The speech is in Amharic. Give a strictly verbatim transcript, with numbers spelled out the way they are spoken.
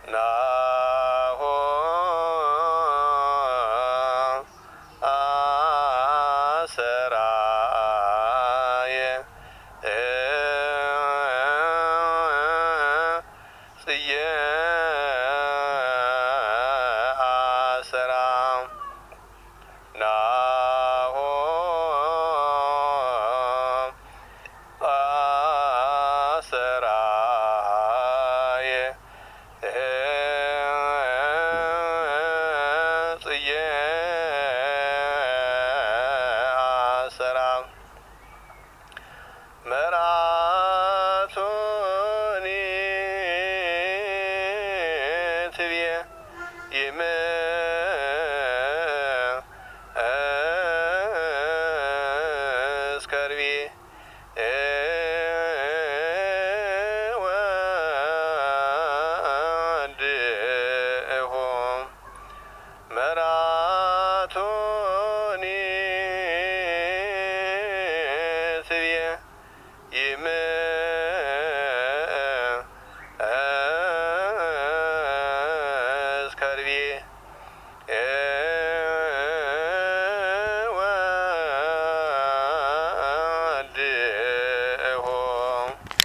ናሆ አሰራየ ጽየ አሰራ ናሆ አሰራየ ጽየ አሰራ መራቶኒ ትብየ ይምስከርቢ ወድሆ መራቶኒ ትብየ ይም